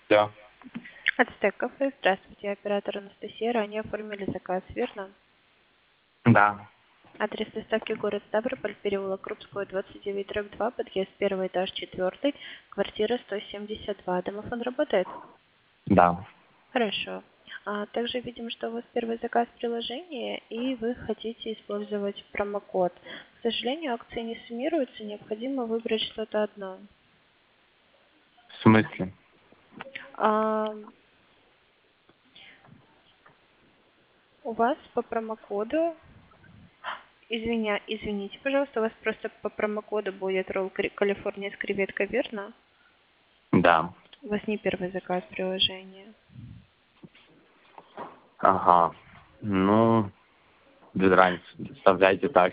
Да. Ацтек кафе. Здравствуйте, оператор Анастасия. Ранее оформили заказ, верно? Да. Адрес доставки город Ставрополь, переулок Крупского, 29/2, подъезд 1, этаж 4, квартира 172. Домофон работает? Да. Хорошо. Также видим, что у вас первый заказ в приложении, и вы хотите использовать промокод. К сожалению, акции не суммируются, необходимо выбрать что-то одно. В смысле? А, У вас по промокоду, извините, пожалуйста, у вас просто по промокоду будет ролл Калифорния с креветкой, верно? Да. У вас не первый заказ в приложении. Ага. Ну, без разницы. Вставляйте так.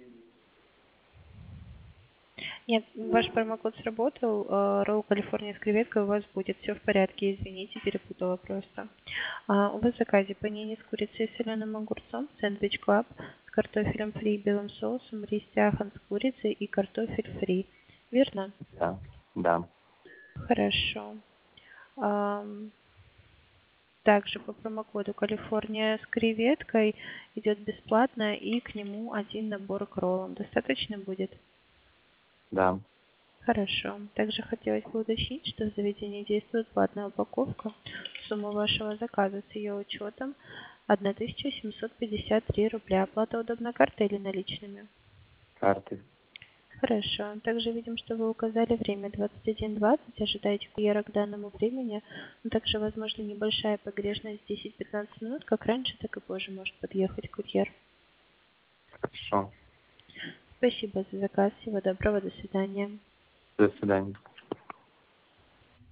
Нет, ваш промокод сработал, ролл Калифорния с креветкой у вас будет. Все в порядке, извините, перепутала просто. У вас в заказе панини с курицей и соленым огурцом, сэндвич клаб с картофелем фри и белым соусом, рис тяхан с курицей и картофель фри. Верно? Да. Да. Хорошо. Ам, Также по промокоду Калифорния с креветкой идет бесплатно, и к нему один набор к роллам. Достаточно будет? Да. Хорошо. Также хотелось бы уточнить, что в заведении действует платная упаковка. Сумма вашего заказа с ее учетом 1753 рубля. Оплата удобна картой или наличными? Карты. Хорошо. Также видим, что вы указали время 21:20. Ожидаете курьера к данному времени. Но также возможна небольшая погрешность 10-15 минут. Как раньше, так и позже может подъехать курьер. Хорошо. Спасибо за заказ. Всего доброго. До свидания. До свидания.